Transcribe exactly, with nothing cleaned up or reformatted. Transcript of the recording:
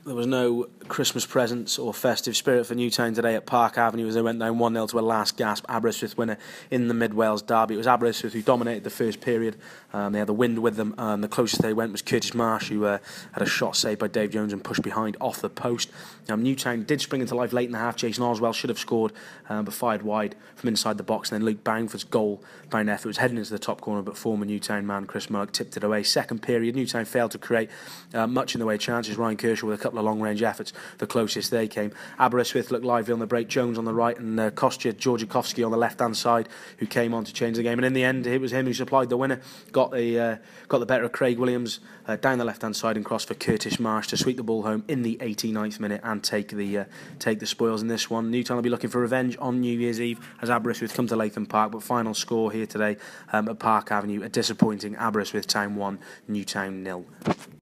There was no Christmas presents or festive spirit for Newtown today at Park Avenue as they went down one nil to a last gasp Aberystwyth winner in the Mid Wales derby. It was Aberystwyth who dominated the first period. Um, they had the wind with them, and the closest they went was Curtis Marsh, who uh, had a shot saved by Dave Jones and pushed behind off the post. Um, Newtown did spring into life late in the half. Jason Oswell should have scored, um, but fired wide from inside the box. And then Luke Bangford's goal by an effort was heading into the top corner, but former Newtown man Chris Mullock tipped it away. Second period, Newtown failed to create uh, much in the way of chances. Ryan Kershaw with a couple of long-range efforts, the closest they came. Aberystwyth looked lively on the break. Jones on the right and uh, Kostya Georgikowski on the left-hand side, who came on to change the game. And in the end, it was him who supplied the winner. Got the uh, got the better of Craig Williams uh, down the left-hand side and crossed for Curtis Marsh to sweep the ball home in the eighty-ninth minute and take the uh, take the spoils in this one. Newtown will be looking for revenge on New Year's Eve as Aberystwyth come to Latham Park. But final score here today um, at Park Avenue: a disappointing Aberystwyth Town one, Newtown nil.